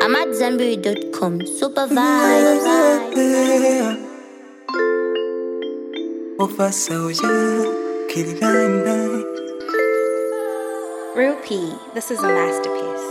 I'm at Zambiri.com. Super vibes. Real P, this is a masterpiece.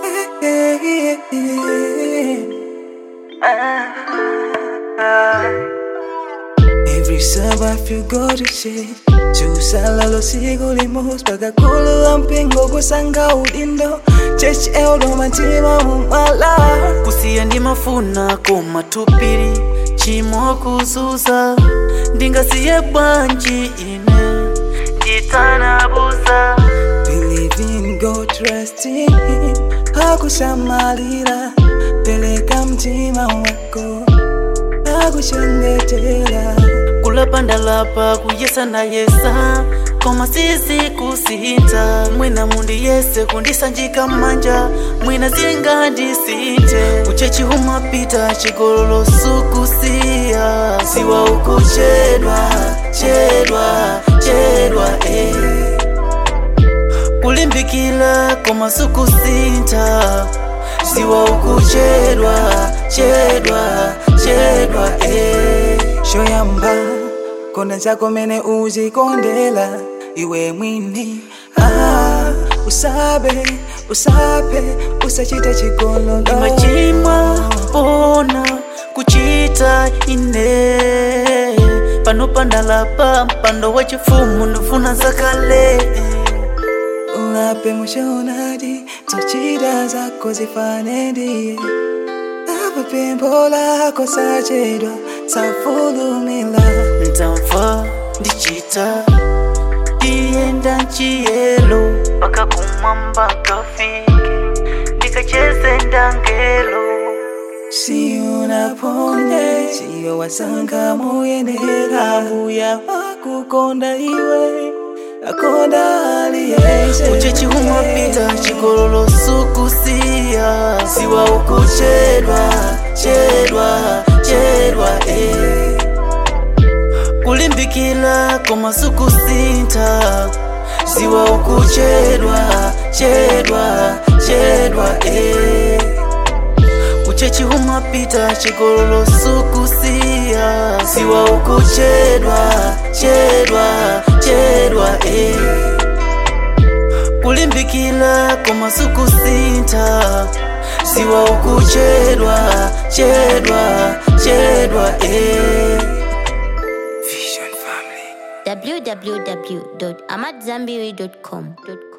Every Sabbath you go to church. Chusala lo sigo limos Paga kulu ampingo kusanga udindo Church eldo mantima mumala Kusia ndi mafuna koma tupiri Chimo kususa Ndinga siye banji ine Nditana busa Believe in God, trust in Him Hakushamalira Peleka mtima wako Hakushangetela Kula pandalapa kuyesa na yesa Koma sisi kusinta Mwina mundi yese kundisanjika manja Mwina zinga ndisinte Uchechi humapita chigololo sukusia Siwa ukuchedwa, chedwa Kulimbikila koma sukusinta Siwa ukuchedwa, chedwa Shoyamba Kona chako mene uzikondela Iwe mwini Usabe Usachita chigololo Imachima pona kuchita ine Pano pandalapa mpando wachifumu nufuna zakale Ulape mshonadi Tochida zako zifanendie Pembo lako sachedwa Safulumila Ntamfa ndichita Dienda nchielo Paka kumamba kafike Nikacheze ndangelo Si unaponye Siyo wasanga muyenera Uya wakukonda iwe Akonda aliyese Uchechi humapita chigololo sukusia Siwa ukuchedwa Kulimbikila koma sukusinta Siwa ukuchedwa Uchechi humapita chigololo sukusia Siwa ukuchedwa Kulimbikila koma sukusinta Siwa ukuchedwa Vision Family www.amatzambiri.com